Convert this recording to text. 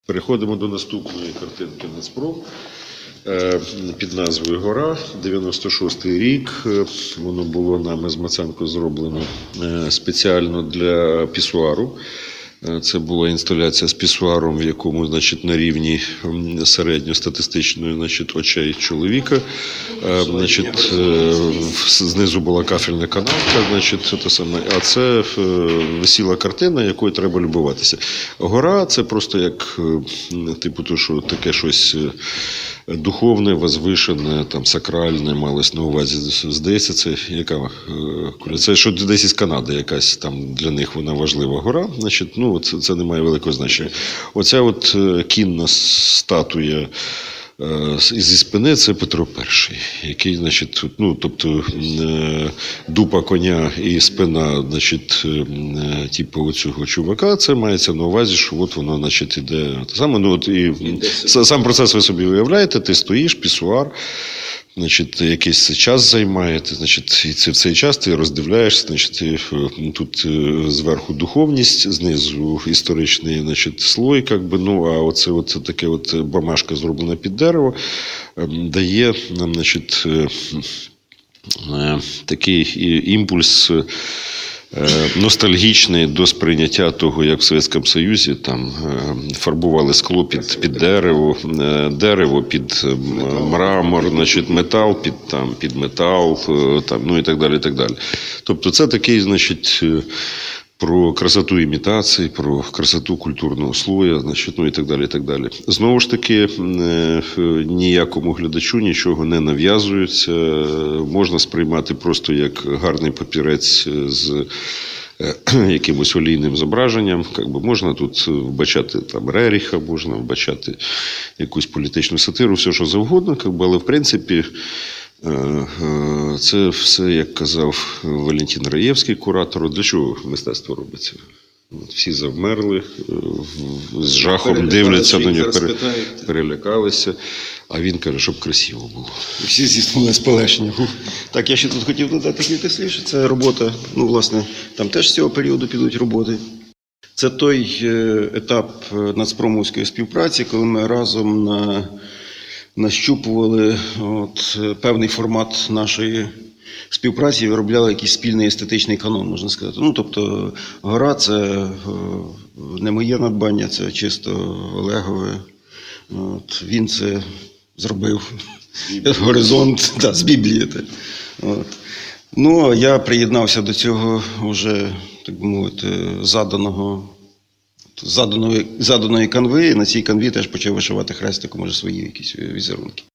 Переходимо до наступної картинки Нацпром під назвою «Гора», 96-й рік. Воно було нами з Маценко зроблено спеціально для пісуару. Це була інсталяція з пісуаром, в якому, значить, на рівні середньостатистичної, очей чоловіка. Значить, знизу була кафельна канавка, значить, а це висіла картина, якою треба любуватися. Гора – це просто як, типу, то, що таке щось духовне, возвишене, там, сакральне, малось на увазі. Здається, це яка? Це що десь із Канади якась, там для них вона важлива гора. Значить, ну, це не має великого значення. Оця от кінна статуя зі спини – це Петро І, який, значить, ну, тобто, дупа коня і спина, значить, типу оцього чувака, це мається на увазі, що от воно, значить, іде. Саме, ну, от, і сам процес ви собі уявляєте, ти стоїш, пісуар, значить, якийсь час займає, значить, і в цей час ти роздивляєшся, значить, тут зверху духовність, знизу історичний, значить, слой, якби, ну, а оце таке от бамашка зроблена під дерево, дає нам, значить, такий імпульс ностальгічний до сприйняття того, як в Совєтському Союзі там фарбували скло під дерево під мрамор, значить, метал під метал, там, ну і так далі, і так далі. Тобто це такий, значить, про красоту імітації, про красоту культурного слоя, значить, ну і так далі, і так далі. Знову ж таки, ніякому глядачу нічого не нав'язується, можна сприймати просто як гарний папірець з якимось олійним зображенням. Можна тут вбачати там Реріха, можна вбачати якусь політичну сатиру, все що завгодно, але в принципі це все, як казав Валентин Раєвський, куратор, для чого мистецтво робиться? Всі завмерли, з жахом дивляться на нього, перелякалися, а він каже, щоб красиво було. Всі зіснули з полегшення. Так, я ще тут хотів додати кілька слів, що це робота, ну, власне, там теж з цього періоду підуть роботи. Це той етап нацпромовської співпраці, коли ми разом нащупували певний формат нашої співпраці і виробляли якийсь спільний естетичний канон, можна сказати. Ну, тобто, «Гора» – це не моє надбання, це чисто Олегове. Він це зробив. «Горизонт» з Біблії. Ну, а я приєднався до цього вже, так би мовити, заданої канви, і на цій канві теж почав вишивати хрестиком, може, свої якісь візерунки.